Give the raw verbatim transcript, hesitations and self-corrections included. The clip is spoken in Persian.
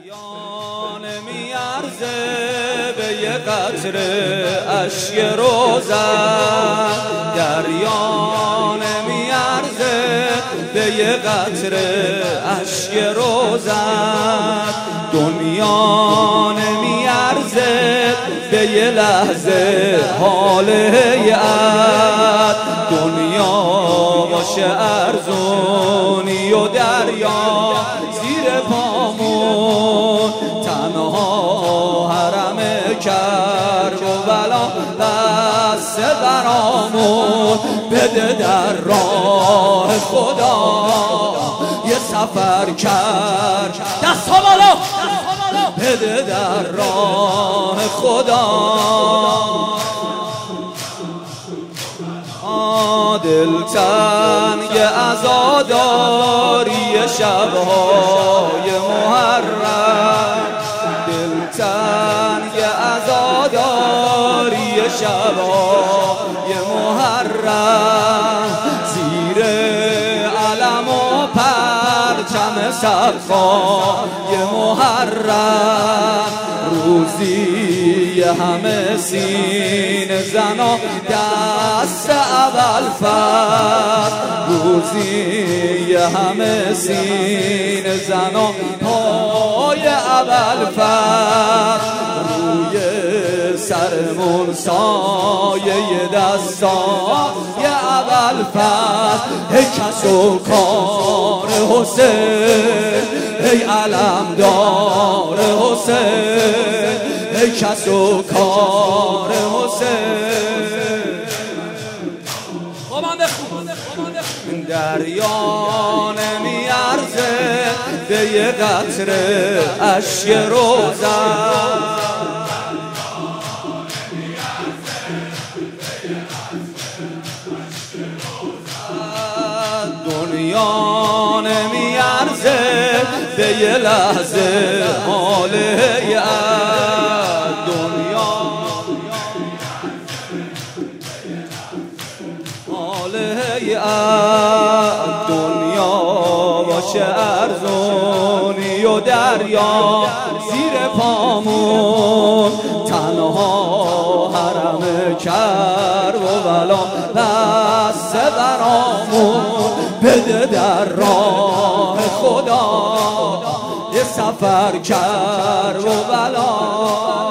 دریا نمیارزه به یه قطره اشک روزن، دریا نمیارزه به یه قطره اشک روزن، دنیا نمیارزه به یه لحظه حال هیئت، دنیا باشه ارزونی و دریا زیر پامون، تنها حرم کرب و بلا دست برامون، بده در راه خدا یه سفر کرد، دست ها بالا، بده در راه خدا. دلتنگ عزاداری شبهای محرم، دلتنگ عزاداری شبهای محرم، زیر علم و پرچم صفای محرم، روزی همه سینه زنا دست اول فرد، روزی همه سینه زنا پای اول فرد، روی سرمون سایه دستای اول فرد، ای کس و کار حسین، ای علمدار حسین، ای کس و کار حسین. دریا نمیارزه به یه قطره اشک روزن، دنیا نمیارزه به یه لحظه حال هیئت، دنیا حال هیئت، دنیا باشه ارزونی و دریا زیر پامون، تنها حرم کرب و بلا دست برامون، بده در راه خدا یه سفر کرب و بلا.